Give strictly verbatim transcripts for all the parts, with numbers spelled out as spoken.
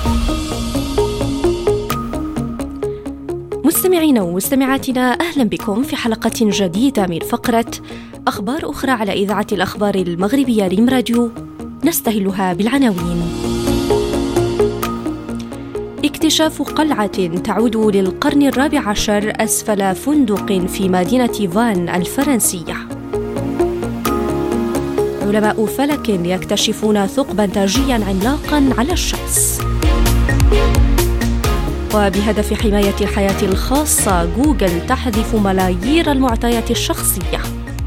مستمعينا ومستمعاتنا، أهلا بكم في حلقة جديدة من فقرة أخبار أخرى على إذاعة الأخبار المغربية ريم راديو، نستهلها بالعناوين. اكتشاف قلعة تعود للقرن الرابع عشر أسفل فندق في مدينة فان الفرنسية. علماء فلك يكتشفون ثقبا تاجيا عملاقا على الشمس. وبهدف حماية الحياة الخاصة، جوجل تحذف ملايير المعطيات الشخصية.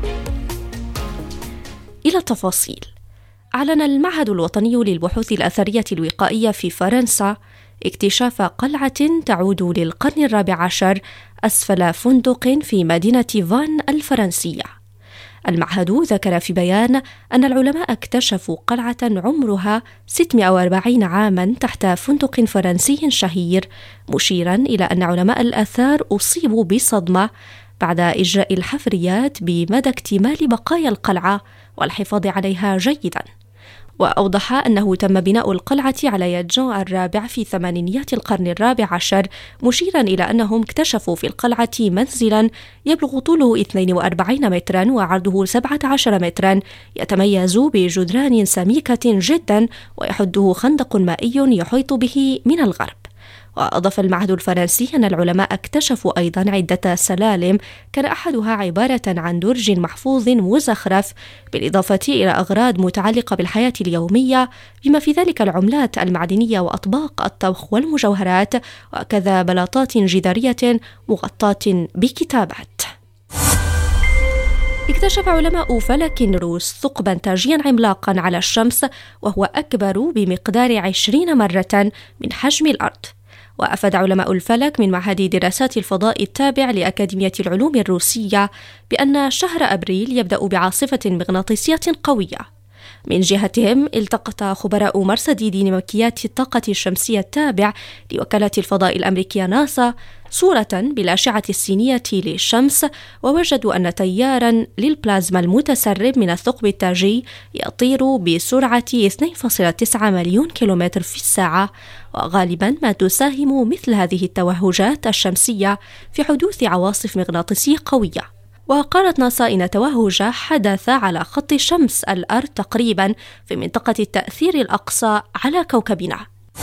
إلى التفاصيل. أعلن المعهد الوطني للبحوث الأثرية الوقائية في فرنسا اكتشاف قلعة تعود للقرن الرابع عشر أسفل فندق في مدينة فان الفرنسية. المعهد ذكر في بيان أن العلماء اكتشفوا قلعة عمرها ستمائة وأربعين عاماً تحت فندق فرنسي شهير، مشيراً إلى أن علماء الآثار أصيبوا بصدمة بعد إجراء الحفريات بمدى اكتمال بقايا القلعة والحفاظ عليها جيداً. وأوضح أنه تم بناء القلعة على يد جان الرابع في ثمانينيات القرن الرابع عشر، مشيرا إلى أنهم اكتشفوا في القلعة منزلا يبلغ طوله اثنين وأربعين مترا وعرضه سبعة عشر مترا، يتميز بجدران سميكة جدا ويحده خندق مائي يحيط به من الغرب. وأضاف المعهد الفرنسي أن العلماء اكتشفوا أيضا عدة سلالم كان أحدها عبارة عن درج محفوظ مزخرف، بالإضافة إلى أغراض متعلقة بالحياة اليومية بما في ذلك العملات المعدنية وأطباق الطبخ والمجوهرات، وكذا بلاطات جدارية مغطاة بكتابات. اكتشف علماء فلك روس ثقبا تاجيا عملاقا على الشمس، وهو أكبر بمقدار عشرين مرة من حجم الأرض. وأفاد علماء الفلك من معهد دراسات الفضاء التابع لأكاديمية العلوم الروسية بأن شهر أبريل يبدأ بعاصفة مغناطيسية قوية. من جهتهم، التقط خبراء مرصد ديناميكيات الطاقة الشمسية التابع لوكالة الفضاء الأمريكية ناسا صورة بالأشعة السينية للشمس، ووجدوا أن تياراً للبلازما المتسرب من الثقب التاجي يطير بسرعة اثنين فاصلة تسعة مليون كيلومتر في الساعة، وغالباً ما تساهم مثل هذه التوهجات الشمسية في حدوث عواصف مغناطيسية قوية. وقالت ناسا إن توهج حدث على خط شمس الأرض تقريباً في منطقة التأثير الأقصى على كوكبنا.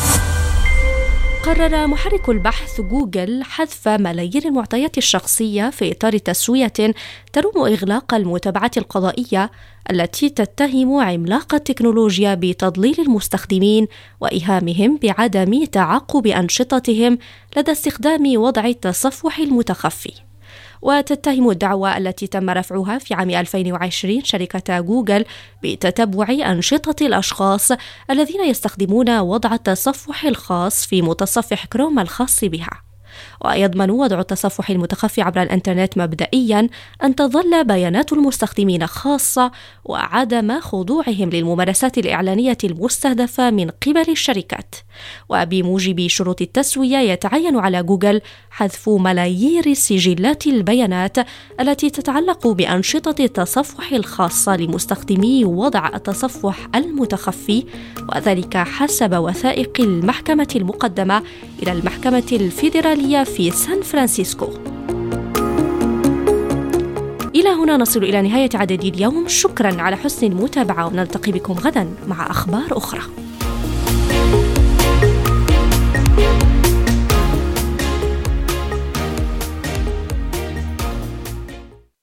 قرر محرك البحث جوجل حذف ملايير المعطيات الشخصية في إطار تسوية تروم إغلاق المتابعات القضائية التي تتهم عملاق التكنولوجيا بتضليل المستخدمين وإيهامهم بعدم تعقب أنشطتهم لدى استخدام وضع التصفح المتخفي. وتتهم الدعوى التي تم رفعها في عام ألفين وعشرين شركة جوجل بتتبع أنشطة الأشخاص الذين يستخدمون وضع التصفح الخاص في متصفح كروم الخاص بها. ويضمن وضع التصفح المتخفي عبر الإنترنت مبدئياً أن تظل بيانات المستخدمين خاصة وعدم خضوعهم للممارسات الإعلانية المستهدفة من قبل الشركات. وبموجب شروط التسوية يتعين على جوجل حذف ملايير سجلات البيانات التي تتعلق بأنشطة التصفح الخاصة لمستخدمي وضع التصفح المتخفي، وذلك حسب وثائق المحكمة المقدمة إلى المحكمة الفيدرالية في سان فرانسيسكو. إلى هنا نصل إلى نهاية عدد اليوم. شكرا على حسن المتابعة، ونلتقي بكم غدا مع أخبار أخرى.